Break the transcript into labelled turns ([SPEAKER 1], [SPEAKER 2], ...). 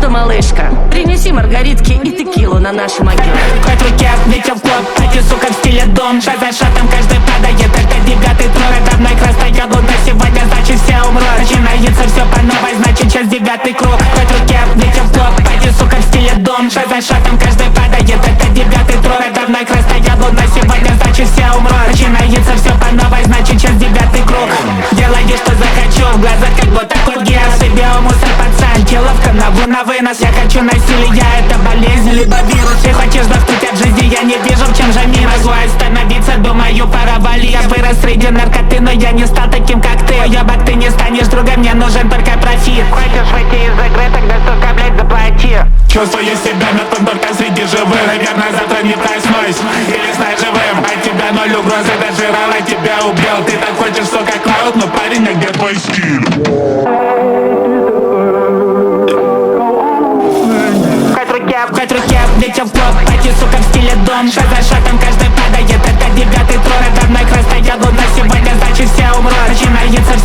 [SPEAKER 1] что, малышка, принеси маргаритки и текилу на наши могилы.
[SPEAKER 2] Хоть в руке, ведь в клуб, эти сука в стиле дом. Шаг за шагом каждый падает, это девятый трон. Это мной красная луна, сегодня значит все умрут. Начинается все по новой, значит сейчас девятый круг. Хоть в руке, ведь в клуб, эти сука в стиле дом. Шаг за шагом каждый падает, это девятый трон. Это мной красная луна, сегодня значит все умрут. Начинается все по новой, значит сейчас девятый круг. Делаю, что захочу, в глазах как будто круги. Я себе мусор пацан, киловка на вынос. Я хочу насилия, это болезнь, либо вирус. Ты хочешь заткнуть от жизни, я не вижу, в чем же минус. Злой остановиться, думаю, пора валить. Я вырос среди наркоты, но я не стал таким, как ты. Уебак, ты не станешь другом, мне нужен только профит. Хочешь выйти из игры, тогда сука, блядь, заплати. Чувствую себя мертвым только среди живых. Наверное, завтра не проснусь или снай живым. От тебя ноль угрозы, даже рано тебя убил. Ты так хочешь, сука, клауд, но парень, а где твой стиль? Хоть в руке, ведь в клуб, эти сука в стиле дом. Шаг за шагом каждый падает, это девятый трон. Это мной красная луна, сегодня значит все умрут. Начинается